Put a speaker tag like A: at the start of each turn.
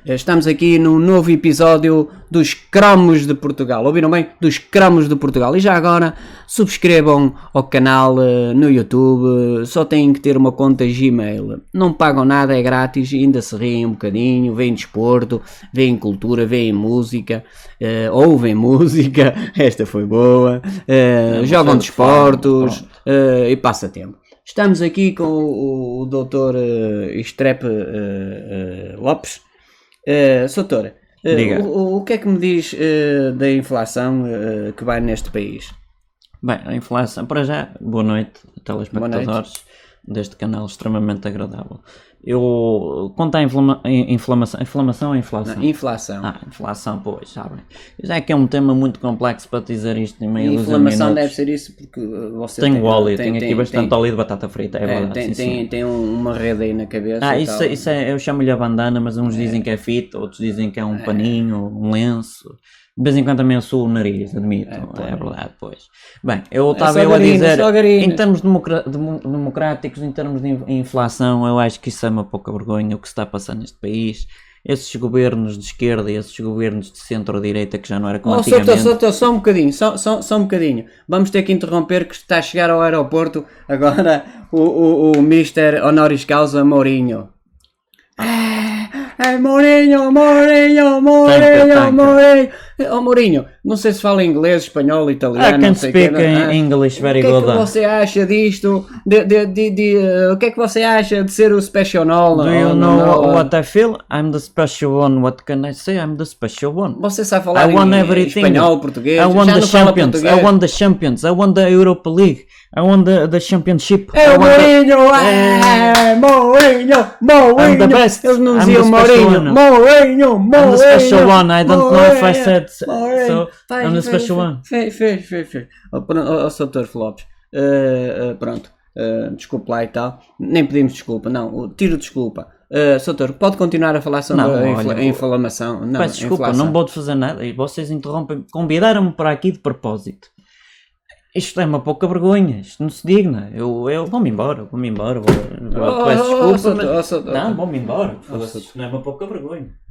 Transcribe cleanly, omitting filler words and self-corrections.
A: Estamos aqui num novo episódio dos Cromos de Portugal. Ouviram bem? Dos Cromos de Portugal. E já agora, subscrevam ao canal no YouTube. Só têm que ter uma conta Gmail. Não pagam nada, é grátis e ainda se riem um bocadinho. Veem desporto, veem cultura, veem música. Ouvem música. Esta foi boa. Jogam desportos e passatempo. Estamos aqui com o Dr. Strep Lopes. Soutor, o que é que me diz da inflação que vai neste país?
B: Bem, a inflação, para já, boa noite, telespectadores deste canal extremamente agradável. Quanto à inflamação ou inflação?
A: Não, inflação.
B: Inflação, pois, sabem. Já é que é um tema muito complexo para dizer isto em meio dos minutos.
A: Inflamação deve ser isso porque você
B: tenho óleo, tenho aqui bastante óleo de batata frita, é verdade.
A: Tem uma rede aí na cabeça.
B: Isso é, eu chamo-lhe a bandana, mas uns dizem que é fita, outros dizem que é um paninho, um lenço. De vez em quando também eu sou o nariz, admito, é verdade, pois. Bem, eu estava a dizer, em termos democráticos, em termos de inflação, eu acho que isso é uma pouca vergonha o que se está a passar neste país. Esses governos de esquerda e esses governos de centro-direita que já não era como antigamente.
A: Só um bocadinho, só um bocadinho. Vamos ter que interromper que está a chegar ao aeroporto agora o Mr. Honoris Causa Mourinho. Mourinho! Oh Mourinho, não sei se fala inglês, espanhol, italiano.
B: I can speak English very good.
A: O que é que você acha disto? O que é que você acha de ser o special one?
B: Do you know what I feel? I'm the special one. What can I say? I'm the special one.
A: Você sabe falar em espanhol, português? I won the champions.
B: I won the champions. I won the Europa League. I won the championship.
A: Mourinho!
B: I'm the best.
A: Eles não diziam Mourinho.
B: I'm the special one. I don't know if I said so. I'm the special one.
A: Fez. Soutor Lopes. Pronto. Desculpe lá e tal. Nem pedimos desculpa. Não. Tiro desculpa. Soutor, pode continuar a falar sobre a inflamação? Não,
B: peço desculpa, não vou fazer nada. E vocês interrompem. Convidaram-me para aqui de propósito. Isto é uma pouca vergonha, isto não se digna. Eu vou-me embora. Peço desculpa. Não, vou-me embora. Isto não é uma pouca vergonha.